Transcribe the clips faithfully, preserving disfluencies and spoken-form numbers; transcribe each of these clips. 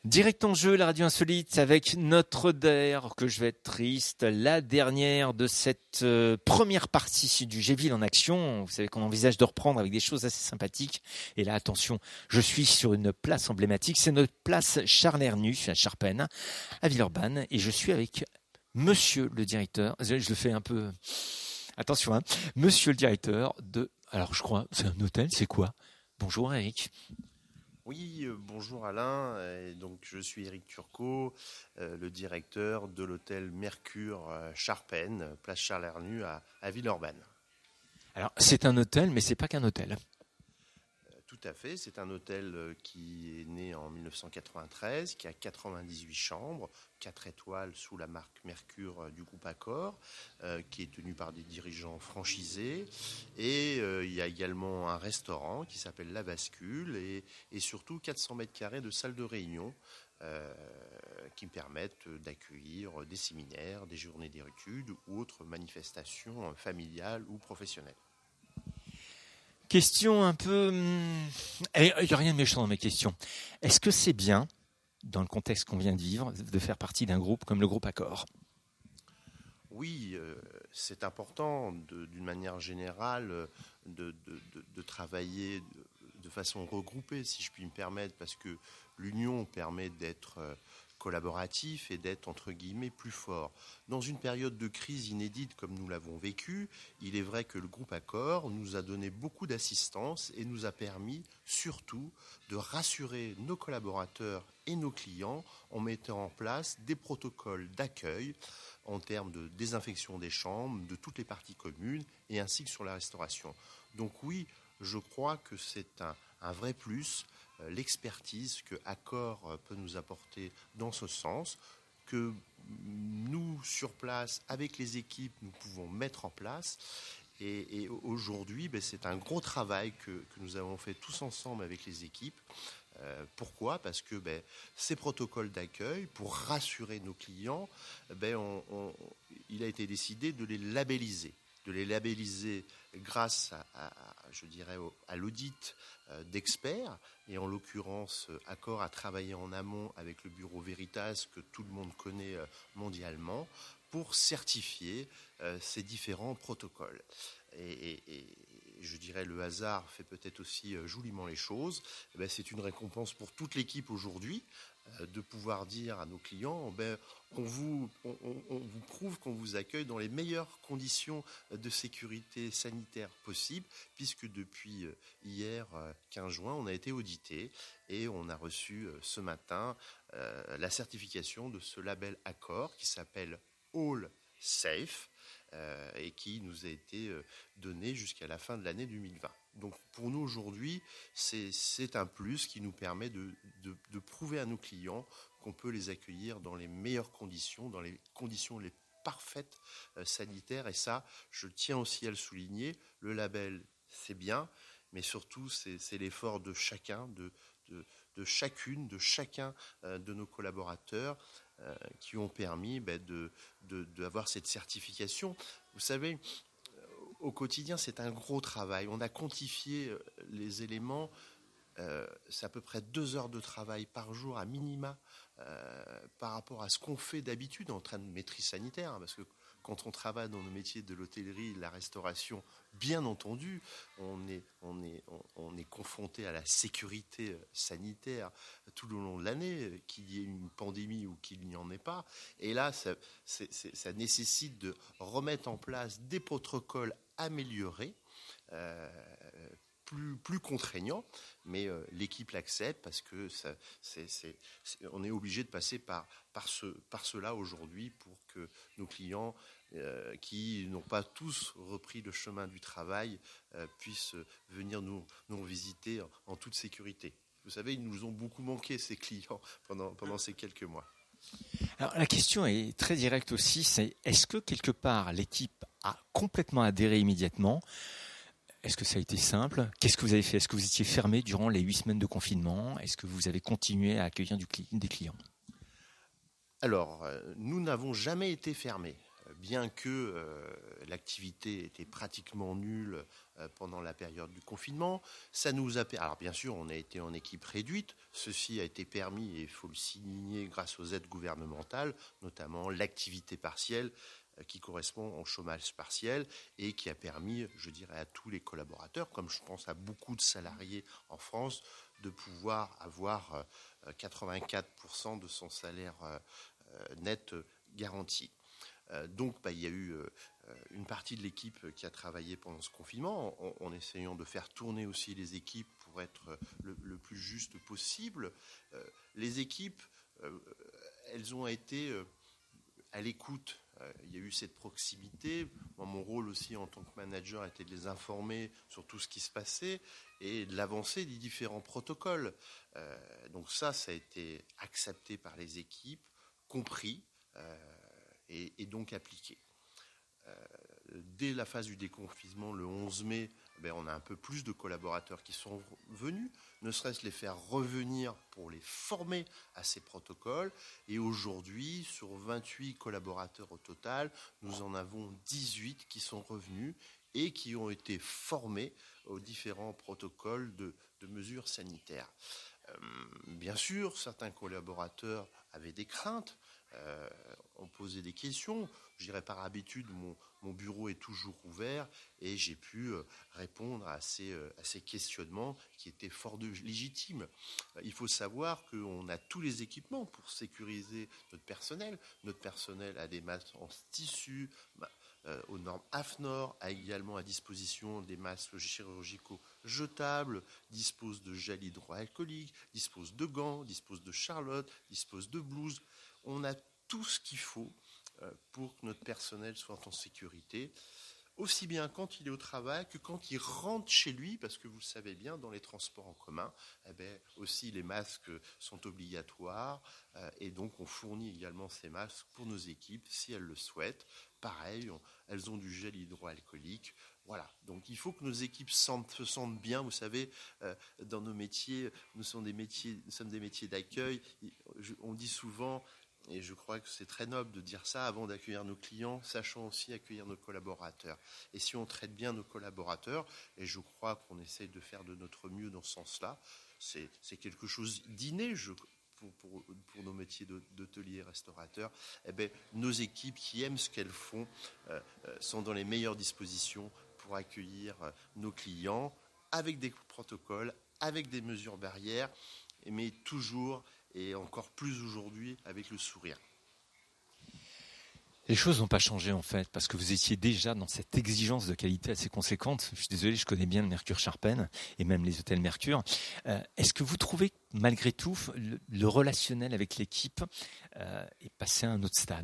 Direct en jeu, la radio insolite avec notre D E R, que je vais être triste, la dernière de cette euh, première partie du Géville en action. Vous savez qu'on envisage de reprendre avec des choses assez sympathiques. Et là, attention, je suis sur une place emblématique, c'est notre place Charles Hernu, à Charpennes, à Villeurbanne, et je suis avec monsieur le directeur, je, je le fais un peu, attention, hein, monsieur le directeur de, alors je crois, c'est un hôtel, c'est quoi? Bonjour Eric. Oui, euh, bonjour Alain. Et donc, je suis Éric Turcot, euh, le directeur de l'hôtel Mercure euh, Charpennes, place Charles Hernu à, à Villeurbanne. Alors, c'est un hôtel, mais c'est pas qu'un hôtel. Euh, tout à fait, c'est un hôtel euh, qui est né en mille neuf cent quatre-vingt-treize, qui a quatre-vingt-dix-huit chambres, quatre étoiles sous la marque Mercure euh, du groupe Accor, euh, qui est tenu par des dirigeants franchisés. Et euh, il y a également un restaurant qui s'appelle La Bascule et, et surtout quatre cents mètres carrés de salle de réunion euh, qui permettent d'accueillir des séminaires, des journées d'études ou autres manifestations familiales ou professionnelles. Question un peu... Il n'y a rien de méchant dans mes questions. Est-ce que c'est bien, dans le contexte qu'on vient de vivre, de faire partie d'un groupe comme le groupe Accor ? Oui, euh, c'est important de, d'une manière générale de, de, de, de travailler de, de façon regroupée, si je puis me permettre, parce que l'union permet d'être collaboratif et d'être, entre guillemets, plus fort. Dans une période de crise inédite comme nous l'avons vécu, il est vrai que le groupe Accor nous a donné beaucoup d'assistance et nous a permis surtout de rassurer nos collaborateurs et nos clients en mettant en place des protocoles d'accueil en termes de désinfection des chambres, de toutes les parties communes et ainsi que sur la restauration. Donc oui, je crois que c'est un, un vrai plus, euh, l'expertise que Accor peut nous apporter dans ce sens, que nous, sur place, avec les équipes, nous pouvons mettre en place. Et, et aujourd'hui, ben, c'est un gros travail que, que nous avons fait tous ensemble avec les équipes. Euh, pourquoi ? Parce que ben, ces protocoles d'accueil, pour rassurer nos clients, ben, on, on, il a été décidé de les labelliser. de les labelliser grâce à, à, je dirais, au, à l'audit euh, d'experts. Et en l'occurrence, Accor a travaillé en amont avec le bureau Veritas, que tout le monde connaît euh, mondialement, pour certifier euh, ces différents protocoles. Et, et, et je dirais le hasard fait peut-être aussi euh, joliment les choses. Eh bien, c'est une récompense pour toute l'équipe aujourd'hui euh, de pouvoir dire à nos clients ben, on, vous, on, on, on vous prouve qu'on vous accueille dans les meilleures conditions de sécurité sanitaire possibles, puisque depuis euh, hier, euh, quinze juin, on a été audité et on a reçu euh, ce matin euh, la certification de ce label Accor qui s'appelle All Safe. Euh, et qui nous a été euh, donné jusqu'à la fin de l'année deux mille vingt. Donc pour nous aujourd'hui, c'est, c'est un plus qui nous permet de, de, de prouver à nos clients qu'on peut les accueillir dans les meilleures conditions, dans les conditions les parfaites euh, sanitaires. Et ça, je tiens aussi à le souligner, le label, c'est bien, mais surtout, c'est, c'est l'effort de chacun, de, de, de chacune, de chacun euh, de nos collaborateurs, Euh, qui ont permis ben, de, de, d'avoir cette certification. Vous savez, au quotidien, c'est un gros travail. On a quantifié les éléments. Euh, c'est à peu près deux heures de travail par jour à minima euh, par rapport à ce qu'on fait d'habitude en train de maîtrise sanitaire. Hein, parce que quand on travaille dans le métier de l'hôtellerie, de la restauration, bien entendu, on est, on est, on, on est confronté à la sécurité sanitaire tout au long de l'année, qu'il y ait une pandémie ou qu'il n'y en ait pas. Et là, ça, c'est, c'est, ça nécessite de remettre en place des protocoles améliorés, euh, plus, plus contraignants, mais euh, l'équipe l'accepte parce que ça, c'est, c'est, c'est, on est obligé de passer par, par, ce, par cela aujourd'hui pour que nos clients euh, qui n'ont pas tous repris le chemin du travail euh, puissent venir nous, nous visiter en, en toute sécurité. Vous savez, ils nous ont beaucoup manqué, ces clients, pendant, pendant ces quelques mois. Alors, la question est très directe aussi, c'est est-ce que quelque part l'équipe a complètement adhéré immédiatement ? Est-ce que ça a été simple ? Qu'est-ce que vous avez fait ? Est-ce que vous étiez fermé durant les huit semaines de confinement ? Est-ce que vous avez continué à accueillir du cli- des clients ? Alors, euh, nous n'avons jamais été fermés. bien que euh, l'activité était pratiquement nulle euh, pendant la période du confinement. Ça nous a, alors bien sûr, on a été en équipe réduite. Ceci a été permis, et il faut le signer, grâce aux aides gouvernementales, notamment l'activité partielle euh, qui correspond au chômage partiel et qui a permis, je dirais, à tous les collaborateurs, comme je pense à beaucoup de salariés en France, de pouvoir avoir euh, quatre-vingt-quatre pour cent de son salaire euh, net garanti. Euh, donc, bah, il y a eu euh, une partie de l'équipe qui a travaillé pendant ce confinement, en, en essayant de faire tourner aussi les équipes pour être le, le plus juste possible. Euh, les équipes, euh, elles ont été euh, à l'écoute. Euh, il y a eu cette proximité. Moi, mon rôle aussi en tant que manager était de les informer sur tout ce qui se passait et de l'avancée des différents protocoles. Euh, donc ça, ça a été accepté par les équipes, compris euh, et, et donc appliqué. Euh, dès la phase du déconfinement, le onze mai, ben, on a un peu plus de collaborateurs qui sont venus, ne serait-ce les faire revenir pour les former à ces protocoles. Et aujourd'hui, sur vingt-huit collaborateurs au total, nous en avons dix-huit qui sont revenus et qui ont été formés aux différents protocoles de, de mesures sanitaires. Euh, bien sûr, certains collaborateurs avaient des craintes, euh, ont posé des questions. Je dirais par habitude, mon, mon bureau est toujours ouvert et j'ai pu euh, répondre à ces, euh, à ces questionnements qui étaient fort de, légitimes. Euh, il faut savoir qu'on a tous les équipements pour sécuriser notre personnel. Notre personnel a des masques en tissu, bah, euh, aux normes AFNOR, a également à disposition des masques chirurgicaux jetables, dispose de gel hydroalcoolique, dispose de gants, dispose de charlotte, dispose de blouses. On a tout ce qu'il faut euh, pour que notre personnel soit en sécurité, aussi bien quand il est au travail que quand il rentre chez lui, parce que vous le savez bien, dans les transports en commun, eh bien, aussi les masques sont obligatoires euh, et donc on fournit également ces masques pour nos équipes si elles le souhaitent. Pareil, on, elles ont du gel hydroalcoolique. Voilà, donc il faut que nos équipes sentent, se sentent bien. Vous savez, euh, dans nos métiers, nous sommes des métiers, nous sommes des métiers d'accueil. On dit souvent, et je crois que c'est très noble de dire ça, avant d'accueillir nos clients, sachons aussi accueillir nos collaborateurs. Et si on traite bien nos collaborateurs, et je crois qu'on essaie de faire de notre mieux dans ce sens-là, c'est, c'est quelque chose d'inné, je Pour, pour, pour nos métiers d'hôteliers, restaurateurs, eh bien, nos équipes qui aiment ce qu'elles font euh, sont dans les meilleures dispositions pour accueillir euh, nos clients avec des protocoles, avec des mesures barrières, mais toujours et encore plus aujourd'hui avec le sourire. Les choses n'ont pas changé en fait, parce que vous étiez déjà dans cette exigence de qualité assez conséquente. Je suis désolé, je connais bien le Mercure Charpennes et même les hôtels Mercure. Euh, est-ce que vous trouvez que malgré tout, le, le relationnel avec l'équipe euh, est passé à un autre stade ?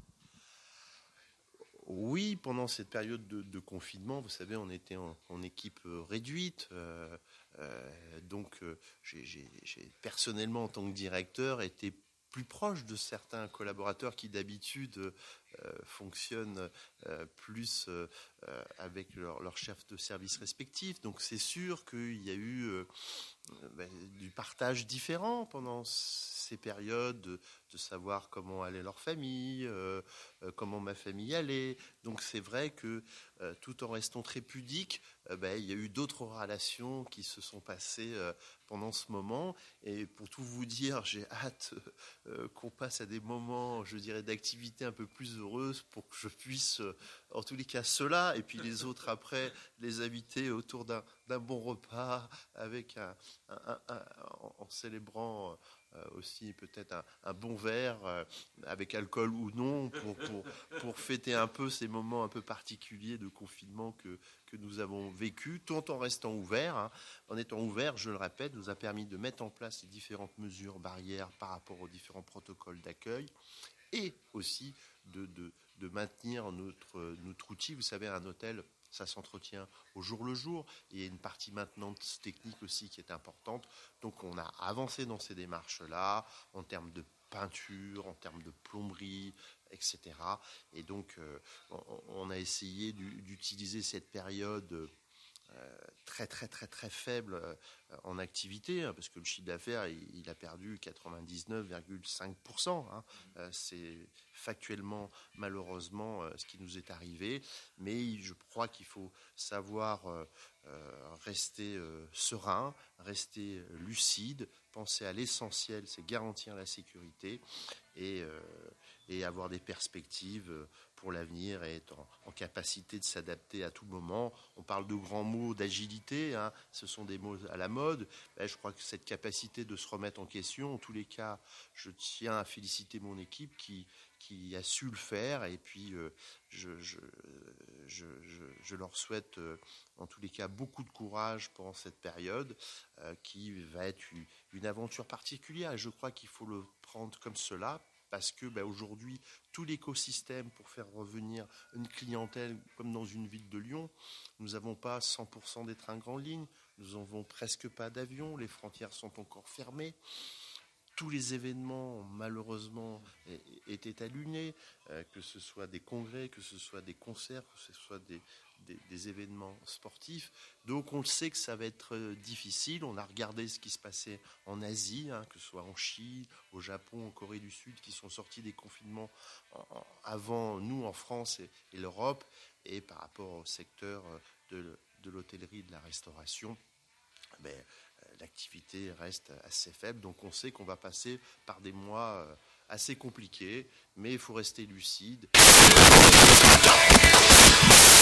Oui, pendant cette période de, de confinement, vous savez, on était en, en équipe réduite. Euh, euh, donc, euh, j'ai, j'ai, j'ai personnellement, en tant que directeur, été plus proche de certains collaborateurs qui d'habitude euh, fonctionnent euh, plus euh, avec leur, leur chef de service respectif. Donc c'est sûr qu'il y a eu euh, ben, du partage différent pendant ces périodes, de, de savoir comment allait leur famille, euh, euh, comment ma famille allait. Donc c'est vrai que euh, tout en restant très pudique, euh, ben, il y a eu d'autres relations qui se sont passées euh, pendant ce moment. Et pour tout vous dire, j'ai hâte euh, qu'on passe à des moments, je dirais, d'activité un peu plus heureuse pour que je puisse, euh, en tous les cas, ceux-là, et puis les autres après, les inviter autour d'un, d'un bon repas, avec un, un, un, un, en célébrant euh, aussi peut-être un, un bon verre, euh, avec alcool ou non, pour, pour, pour fêter un peu ces moments un peu particuliers de confinement que, que nous avons vécu, tout en restant ouverts. Hein. En étant ouverts, je le répète, nous a permis de mettre en place les différentes mesures barrières par rapport aux différents protocoles d'accueil et aussi de, de, de maintenir notre, notre outil. Vous savez, un hôtel, ça s'entretient au jour le jour. Et il y a une partie maintenance technique aussi qui est importante. Donc on a avancé dans ces démarches-là en termes de peinture, en termes de plomberie, et cetera. Et donc euh, on, on a essayé du, d'utiliser cette période euh, très très très très faible euh, en activité, hein, parce que le chiffre d'affaires il, il a perdu quatre-vingt-dix-neuf virgule cinq pour cent. Hein. Euh, c'est factuellement malheureusement euh, ce qui nous est arrivé, mais je crois qu'il faut savoir euh, euh, rester euh, serein, rester lucide, penser à l'essentiel, c'est garantir la sécurité et, euh, et avoir des perspectives pour l'avenir et être en, en capacité de s'adapter à tout moment. On parle de grands mots d'agilité, hein, ce sont des mots à la mode. Ben, je crois que cette capacité de se remettre en question, en tous les cas, je tiens à féliciter mon équipe qui, qui a su le faire et puis euh, je, je, je, je, je leur souhaite euh, en tous les cas beaucoup de courage pendant cette période euh, qui va être une, une aventure particulière et je crois qu'il faut le prendre comme cela. Parce que ben, aujourd'hui, tout l'écosystème pour faire revenir une clientèle comme dans une ville de Lyon, nous n'avons pas cent pour cent des trains grande ligne, nous n'avons presque pas d'avions, les frontières sont encore fermées. Tous les événements, malheureusement, étaient annulés, euh, que ce soit des congrès, que ce soit des concerts, que ce soit des, des, des événements sportifs. Donc on le sait que ça va être difficile. On a regardé ce qui se passait en Asie, hein, que ce soit en Chine, au Japon, en Corée du Sud, qui sont sortis des confinements en, en, avant nous en France et, et l'Europe. Et par rapport au secteur de, de l'hôtellerie et de la restauration, ben, l'activité reste assez faible, donc on sait qu'on va passer par des mois assez compliqués, mais il faut rester lucide.